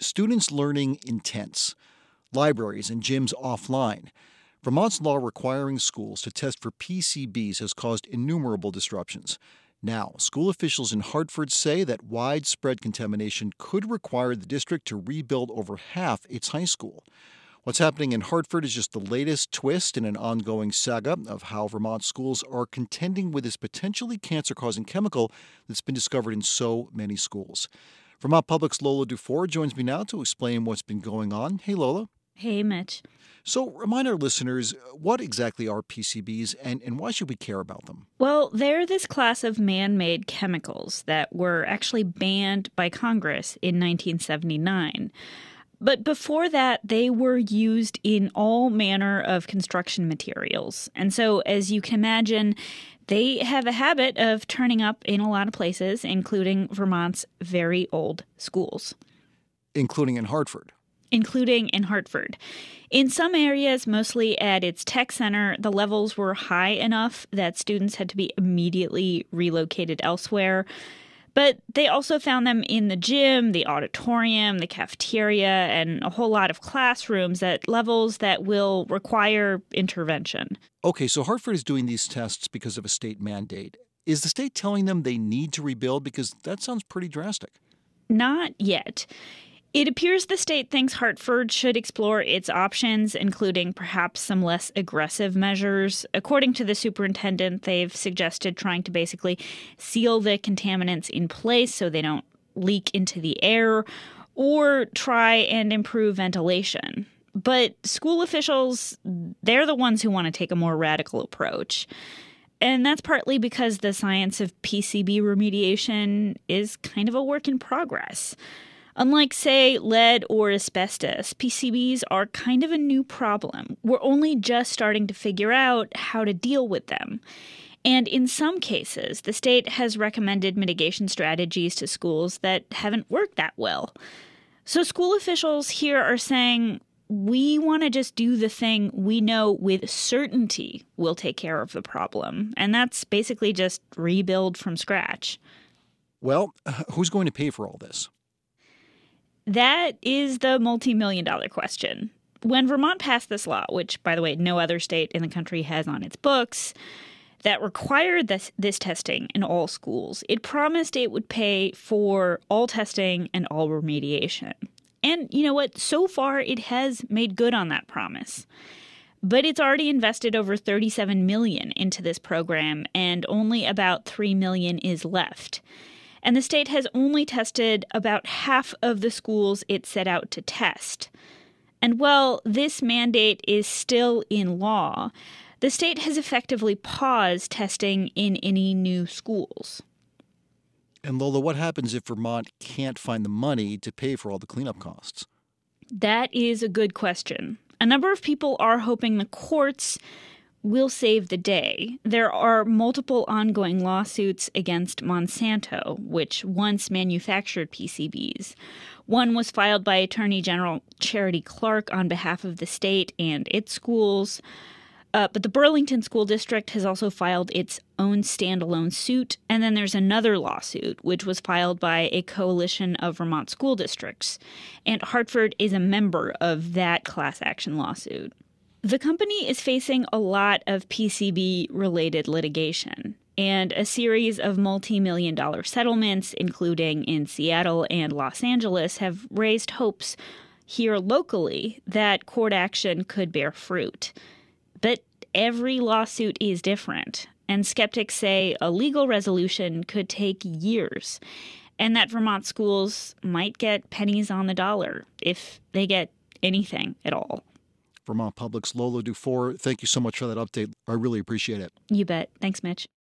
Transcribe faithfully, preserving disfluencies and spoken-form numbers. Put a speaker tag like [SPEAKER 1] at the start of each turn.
[SPEAKER 1] students learning intense, libraries and gyms offline. Vermont's law requiring schools to test for P C Bs has caused innumerable disruptions. Now, school officials in Hartford say that widespread contamination could require the district to rebuild over half its high school. What's happening in Hartford is just the latest twist in an ongoing saga of how Vermont schools are contending with this potentially cancer-causing chemical that's been discovered in so many schools. Vermont Public's Lola Dufour joins me now to explain what's been going on. Hey, Lola.
[SPEAKER 2] Hey, Mitch.
[SPEAKER 1] So remind our listeners, what exactly are P C Bs and, and why should we care about them?
[SPEAKER 2] Well, they're this class of man-made chemicals that were actually banned by Congress in nineteen seventy-nine. But before that, they were used in all manner of construction materials. And so, as you can imagine, they have a habit of turning up in a lot of places, including Vermont's very old schools.
[SPEAKER 1] Including in Hartford.
[SPEAKER 2] Including in Hartford. In some areas, mostly at its tech center, the levels were high enough that students had to be immediately relocated elsewhere. But they also found them in the gym, the auditorium, the cafeteria, and a whole lot of classrooms at levels that will require intervention.
[SPEAKER 1] Okay, so Hartford is doing these tests because of a state mandate. Is the state telling them they need to rebuild? Because that sounds pretty drastic.
[SPEAKER 2] Not yet. It appears the state thinks Hartford should explore its options, including perhaps some less aggressive measures. According to the superintendent, they've suggested trying to basically seal the contaminants in place so they don't leak into the air, or try and improve ventilation. But school officials, they're the ones who want to take a more radical approach. And that's partly because the science of P C B remediation is kind of a work in progress. Unlike, say, lead or asbestos, P C Bs are kind of a new problem. We're only just starting to figure out how to deal with them. And in some cases, the state has recommended mitigation strategies to schools that haven't worked that well. So school officials here are saying, we want to just do the thing we know with certainty will take care of the problem. And that's basically just rebuild from scratch.
[SPEAKER 1] Well, who's going to pay for all this?
[SPEAKER 2] That is the multi-million dollar question. When Vermont passed this law, which, by the way, no other state in the country has on its books, that required this, this testing in all schools, it promised it would pay for all testing and all remediation. And you know what? So far, it has made good on that promise. But it's already invested over thirty-seven million dollars into this program, and only about three million dollars is left. And the state has only tested about half of the schools it set out to test. And while this mandate is still in law, the state has effectively paused testing in any new schools.
[SPEAKER 1] And Lola, what happens if Vermont can't find the money to pay for all the cleanup costs?
[SPEAKER 2] That is a good question. A number of people are hoping the courts will save the day. There are multiple ongoing lawsuits against Monsanto, which once manufactured P C Bs. One was filed by Attorney General Charity Clark on behalf of the state and its schools. Uh, but the Burlington School District has also filed its own standalone suit. And then there's another lawsuit, which was filed by a coalition of Vermont school districts. And Hartford is a member of that class action lawsuit. The company is facing a lot of P C B-related litigation and a series of multi-million dollar settlements, including in Seattle and Los Angeles, have raised hopes here locally that court action could bear fruit. But every lawsuit is different, and skeptics say a legal resolution could take years, and that Vermont schools might get pennies on the dollar if they get anything at all.
[SPEAKER 1] Vermont Public's Lola Dufour, thank you so much for that update. I really appreciate it.
[SPEAKER 2] You bet. Thanks, Mitch.